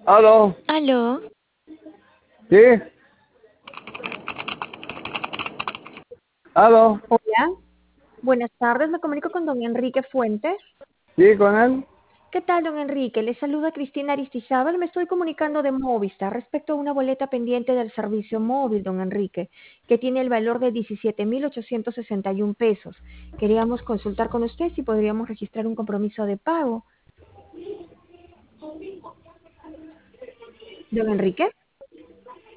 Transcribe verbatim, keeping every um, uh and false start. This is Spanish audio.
¿Aló? Aló, ¿Sí? ¿Aló? hola, buenas tardes, me comunico con don Enrique Fuentes. ¿Sí con él? ¿Qué tal, don Enrique? Le saluda Cristina Aristizábal, me estoy comunicando de Movistar respecto a una boleta pendiente del servicio móvil, don Enrique, que tiene el valor de diecisiete mil ochocientos sesenta y uno pesos. Queríamos consultar con usted si podríamos registrar un compromiso de pago. Don Enrique.